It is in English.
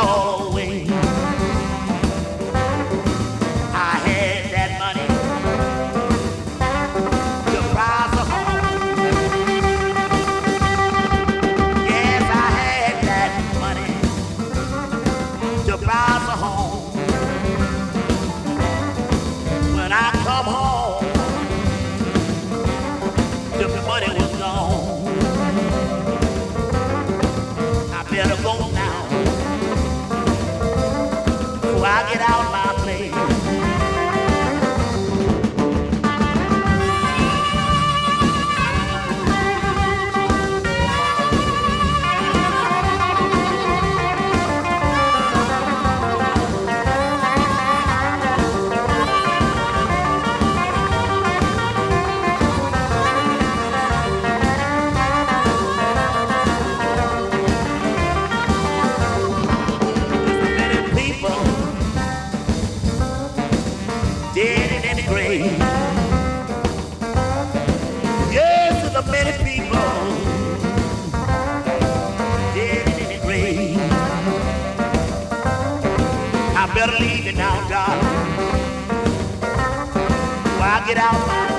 all away. I had that money to buy a home. Yes, I had that money to buy a home. When I come home, the money was gone. I better go now before I get out my place. Dead and in the grave. Yes, there's a many people dead and in the grave. I better leave it now, darling, before I get out my